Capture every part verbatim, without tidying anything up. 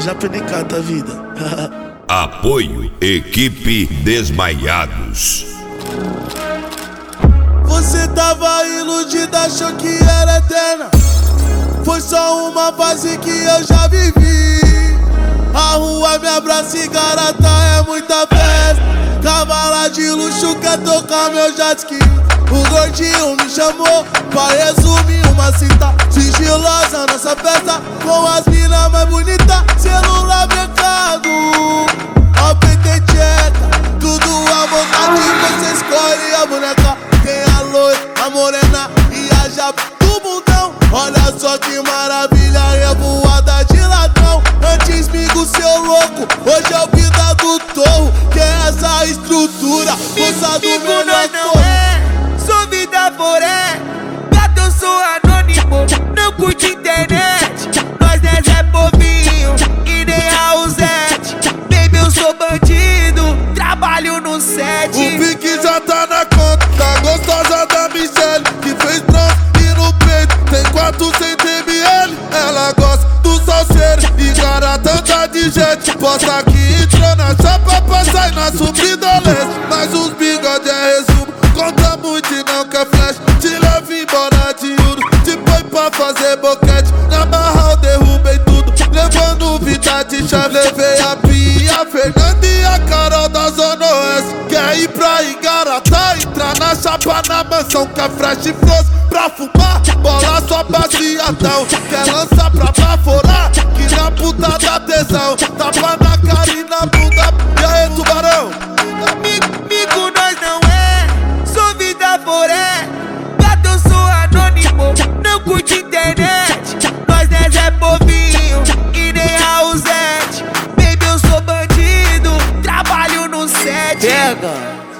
já penicata a vida. Apoio Equipe Desmaiados. Você tava iludida, achou que era eterna. Foi só uma fase que eu já vivi. A rua me abraça e garota é muita festa. Cavala de luxo quer tocar meu jet ski. O gordinho me chamou pra resumir uma cita sigilosa nossa festa, com as minas mais bonitas. Celular mercado, ó peito e tcheca, tudo à vontade, você escolhe a boneca. Tem a loira, a morena e a japa do bundão. Olha só que maravilha, revoada de ladrão. Antes migo seu louco, hoje é o vida do torro. Que é essa estrutura, força do Migo menor nós não é, sou vida poré. Gato eu sou anônimo, não curte internet. Nós não é povinho e nem Raulzete. Baby eu sou bandido, trabalho no set. O pique já tá na conta, tá gostosa da Michelle, que fez bronze e no peito tem quatrocentos mililitros. Ela gosta do salseiro e garota anda de jet. Posta que entrou na chapa pra sair na subida leste. Mas os bigode é resumo, conta muito e não quer flash. Te leva embora de ouro, te põe pra fazer boquete. Na barra eu derrubei tudo, levando vida de chave. Levei a Pia, a Fernanda e a Carol da Zona Oeste. Quer ir pra Igarata, entrar na chapa na mansão. Quer fresh frozen pra fumar, bola só baciadão. Quer lançar pra baforar, que na puta da tesão. Tapa na cara e na bunda, e aí tubarão? Migo nós não é, sou vida poré. Gato eu sou anônimo, não curte internet. Nós não é povinho e nem Raulzete. Baby eu sou bandido, trabalho no set. Pega,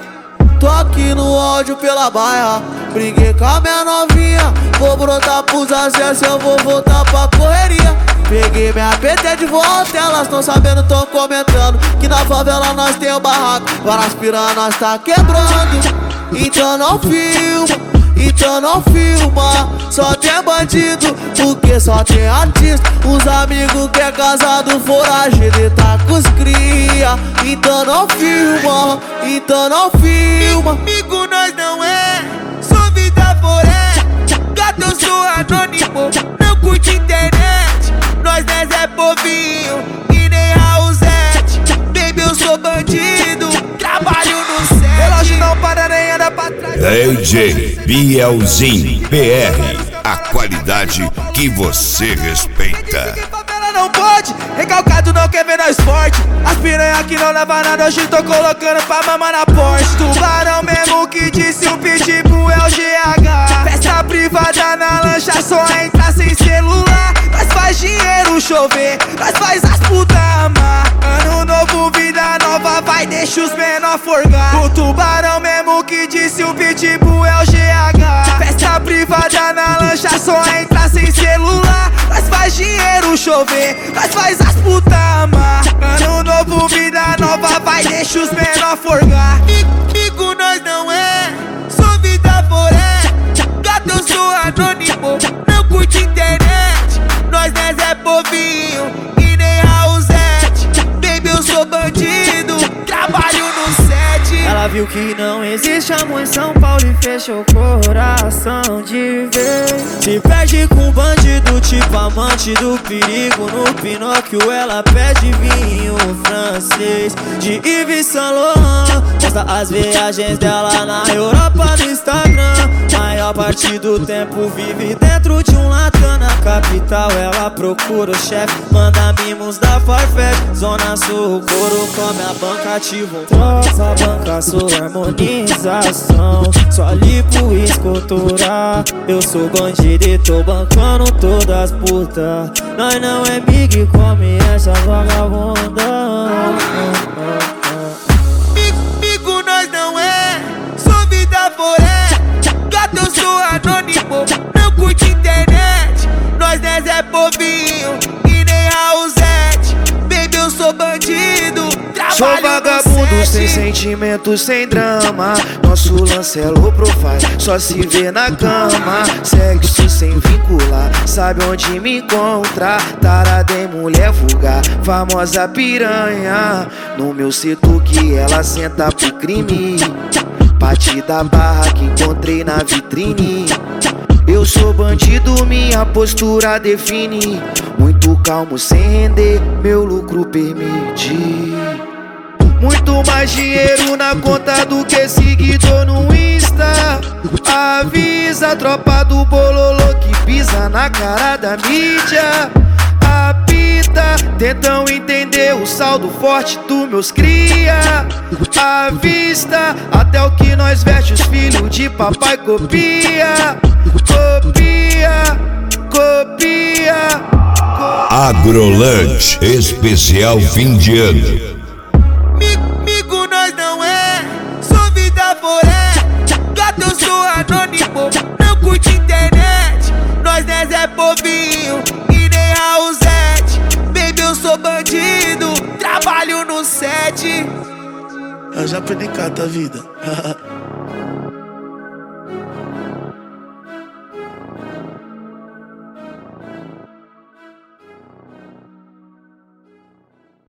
tô aqui no ódio pela baia. Briguei com a minha novinha, vou brotar pros acessos, eu vou voltar pra correria. Peguei minha P T de volta, elas tão sabendo, tão comentando que na favela nós tem o barraco, várias piranhas nós tá quebrando. Então não filma, então não filma, só tem bandido, porque só tem artista. Os amigos que é casado, foragido e tá com os cria. Então não filma, então não filma. Migo nós não é, sou vida poré. Gato eu sou anônimo, não curte internet. Nós não é povinho e nem Raulzete. Baby eu sou bandido, trabalho no set. Relógio não para nem anda pra trás. D J Bielzinho P R, a qualidade que você respeita. Não pode, recalcado não quer ver nós forte. As piranha que não leva nada, hoje tô colocando pra mamar na Porsche. Tubarão mesmo que disse o pitbull é o G H. Festa privada na lancha, só entra sem celular. Nós faz dinheiro chover, nós faz as putas amar. Ano novo, vida nova, vai deixa os menor forgar. O tubarão mesmo que disse o pitbull é o G H. Festa privada na lancha, só entra sem celular. Nós faz dinheiro chover, nós faz as putas amar. Ano novo, vida nova, vai deixa os menor forgar. Migo nós não é, sou vida poré. Gato eu sou anônimo, não curte internet. Nós não é povinho e nem Raulzete. Baby eu sou bandido, trabalho no set. Ela viu que não existe amor em São Paulo e fechou o coração de vez. Se perde com bandido, tipo amante do perigo. No Pinóquio ela pede vinho francês de Yves Saint Laurent. Posta as viagens dela na Europa no Instagram. Maior parte do tempo vive dentro de um latão. Na capital ela procura o chefe, manda mimos da Farfetch. Zona Sul, couro come a banca, ativa um troço, a banca sua harmonização. Só lipo e escultura, eu sou bandido e tô bancando todas as putas. Nós não é big, come essa vagabunda. Migo nós não é, sou vida poré. Gato eu sou anônimo, não curte internet. Nós não é povinho e nem Raulzete. Baby eu sou bandido, trabalho Sou vagabundo sem sentimento, sem drama. Nosso lance é low profile, só se vê na cama. Sexo sem vincular, sabe onde me encontra. Tarada em mulher vulgar, famosa piranha. No meu setor que ela senta pro crime. Pati da barra que encontrei na vitrine. Eu sou bandido, minha postura define. Muito calmo sem render, meu lucro permite. Muito mais dinheiro na conta do que seguidor no Insta. Avisa a tropa do bololô que pisa na cara da mídia. Apita, tentam entender o saldo forte dos meus cria. À vista, até o que nós veste os filhos de papai copia. Copia, copia. Agrolante especial fim de ano. Migo nós não é, sou vida foré. Gato eu sou anônimo, não curte internet. Nós não é Zé Povinho e nem Raulzete. Baby eu sou bandido, trabalho no set. Eu já aprendi cata a vida.